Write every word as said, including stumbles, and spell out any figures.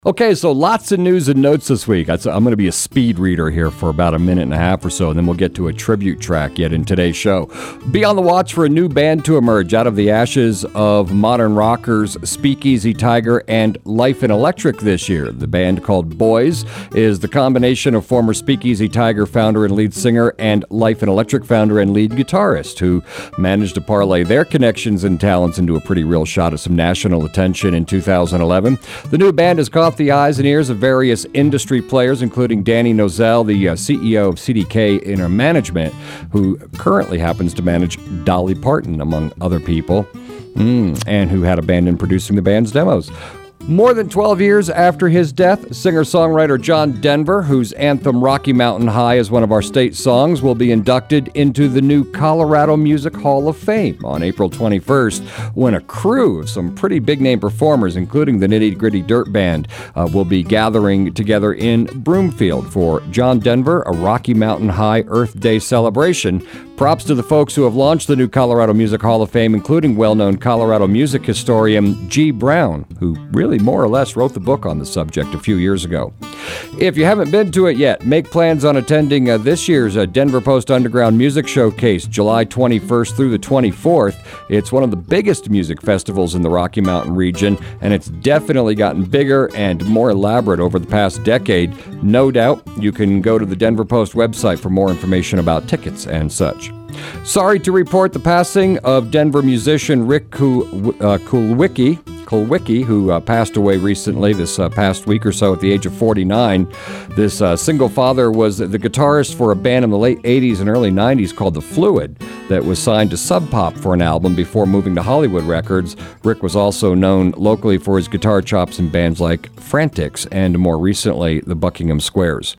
Okay, so lots of news and notes this week. I'm going to be a speed reader here for about a minute and a half or so, and then we'll get to a tribute track yet in today's show. Be on the watch for a new band to emerge out of the ashes of modern rockers Speakeasy Tiger and Life in Electric this year. The band, called Boys, is the combination of former Speakeasy Tiger founder and lead singer and Life in Electric founder and lead guitarist, who managed to parlay their connections and talents into a pretty real shot of some national attention in two thousand eleven. The new band has caught the eyes and ears of various industry players, including Danny Nozell, the uh, C E O of C D K Inner Management, who currently happens to manage Dolly Parton, among other people, mm, and who had abandoned producing the band's demos. More than twelve years after his death, singer-songwriter John Denver, whose anthem Rocky Mountain High is one of our state songs, will be inducted into the new Colorado Music Hall of Fame on April twenty-first, when a crew of some pretty big-name performers, including the Nitty Gritty Dirt Band, uh, will be gathering together in Broomfield for John Denver, a Rocky Mountain High Earth Day celebration. Props to the folks who have launched the new Colorado Music Hall of Fame, including well-known Colorado music historian G. Brown, who really more or less wrote the book on the subject a few years ago. If you haven't been to it yet, make plans on attending uh, this year's uh, Denver Post Underground Music Showcase, July twenty-first through the twenty-fourth. It's one of the biggest music festivals in the Rocky Mountain region, and it's definitely gotten bigger and more elaborate over the past decade. No doubt you can go to the Denver Post website for more information about tickets and such. Sorry to report the passing of Denver musician Rick Kul- uh, Kulwicki, Kulwicki, who uh, passed away recently, this uh, past week or so, at the age of forty-nine. This uh, single father was the guitarist for a band in the late eighties and early nineties called The Fluid that was signed to Sub Pop for an album before moving to Hollywood Records. Rick was also known locally for his guitar chops in bands like Frantics and, more recently, the Buckingham Squares.